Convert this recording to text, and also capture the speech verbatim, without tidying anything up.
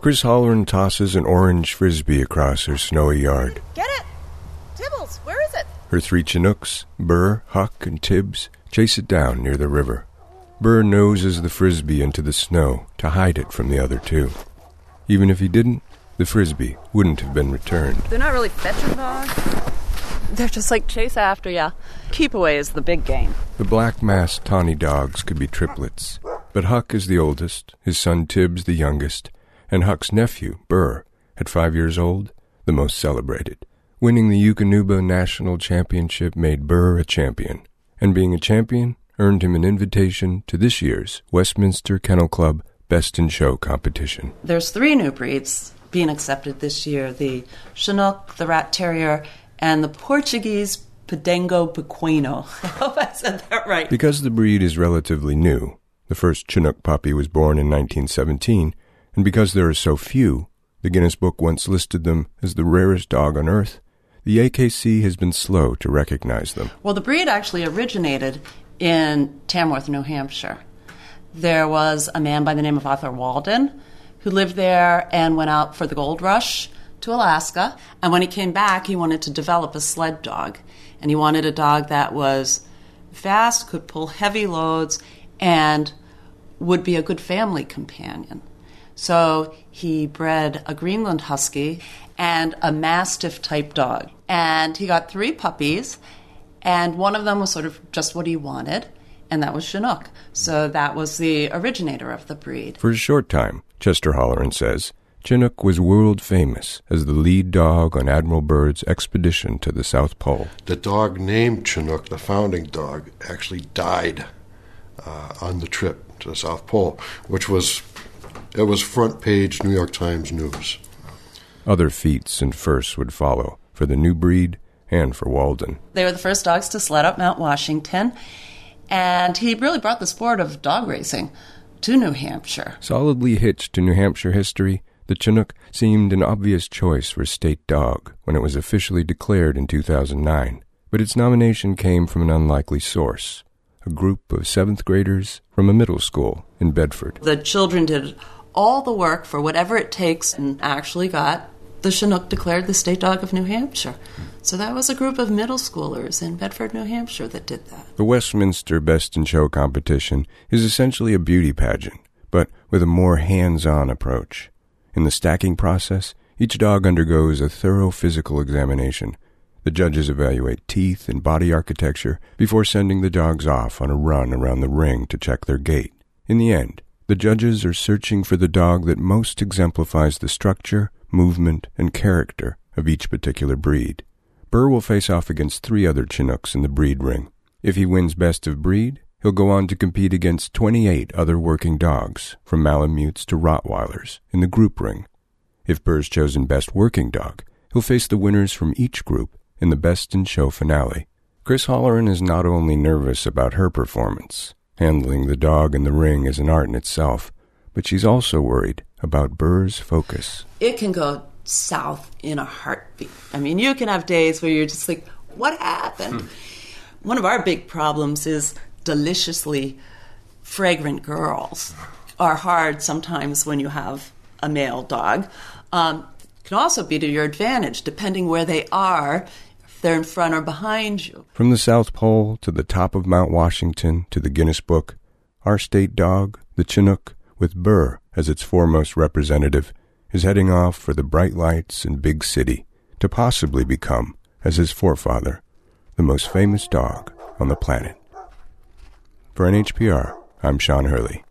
Chris Holleran tosses an orange frisbee across her snowy yard. Get it! Tibbles, where is it? Her three Chinooks, Burr, Huck, and Tibbs, chase it down near the river. Burr noses the frisbee into the snow to hide it from the other two. Even if he didn't, the frisbee wouldn't have been returned. They're not really fetching dogs. They're just like chase after ya. Keep away is the big game. The black-masked tawny dogs could be triplets, but Huck is the oldest, his son Tibbs the youngest, and Huck's nephew, Burr, at five years old, the most celebrated. Winning the Eukanuba National Championship made Burr a champion, and being a champion earned him an invitation to this year's Westminster Kennel Club Best in Show competition. There's three new breeds being accepted this year, the Chinook, the Rat Terrier, and the Portuguese Podengo Pequeno. I hope I said that right. Because the breed is relatively new, the first Chinook puppy was born in nineteen seventeen, and because there are so few, the Guinness Book once listed them as the rarest dog on Earth, the A K C has been slow to recognize them. Well, the breed actually originated in Tamworth, New Hampshire. There was a man by the name of Arthur Walden who lived there and went out for the gold rush to Alaska. And when he came back, he wanted to develop a sled dog. And he wanted a dog that was fast, could pull heavy loads, and would be a good family companion. So he bred a Greenland Husky and a Mastiff-type dog. And he got three puppies, and one of them was sort of just what he wanted, and that was Chinook. So that was the originator of the breed. For a short time, Chester Holleran says, Chinook was world famous as the lead dog on Admiral Byrd's expedition to the South Pole. The dog named Chinook, the founding dog, actually died uh, on the trip to the South Pole, which was, it was front page New York Times news. Other feats and firsts would follow for the new breed and for Walden. They were the first dogs to sled up Mount Washington, and he really brought the sport of dog racing to New Hampshire. Solidly hitched to New Hampshire history, the Chinook seemed an obvious choice for state dog when it was officially declared in two thousand nine, but its nomination came from an unlikely source, a group of seventh graders from a middle school in Bedford. The children did all the work for whatever it takes and actually got the Chinook declared the state dog of New Hampshire. So that was a group of middle schoolers in Bedford, New Hampshire that did that. The Westminster Best in Show competition is essentially a beauty pageant, but with a more hands-on approach. In the stacking process, each dog undergoes a thorough physical examination. The judges evaluate teeth and body architecture before sending the dogs off on a run around the ring to check their gait. In the end, the judges are searching for the dog that most exemplifies the structure, movement, and character of each particular breed. Burr will face off against three other Chinooks in the breed ring. If he wins best of breed, he'll go on to compete against twenty-eight other working dogs, from Malamutes to Rottweilers, in the group ring. If Burr's chosen best working dog, he'll face the winners from each group in the Best in Show finale. Chris Holleran is not only nervous about her performance, handling the dog in the ring is an art in itself, but she's also worried about Burr's focus. It can go south in a heartbeat. I mean, you can have days where you're just like, what happened? Hmm. One of our big problems is deliciously fragrant girls are hard sometimes when you have a male dog. Um, it can also be to your advantage, depending where they are, if they're in front or behind you. From the South Pole to the top of Mount Washington to the Guinness Book, our state dog, the Chinook, with Burr as its foremost representative, is heading off for the bright lights and big city to possibly become, as his forefather, the most famous dog on the planet. For N H P R, I'm Sean Hurley.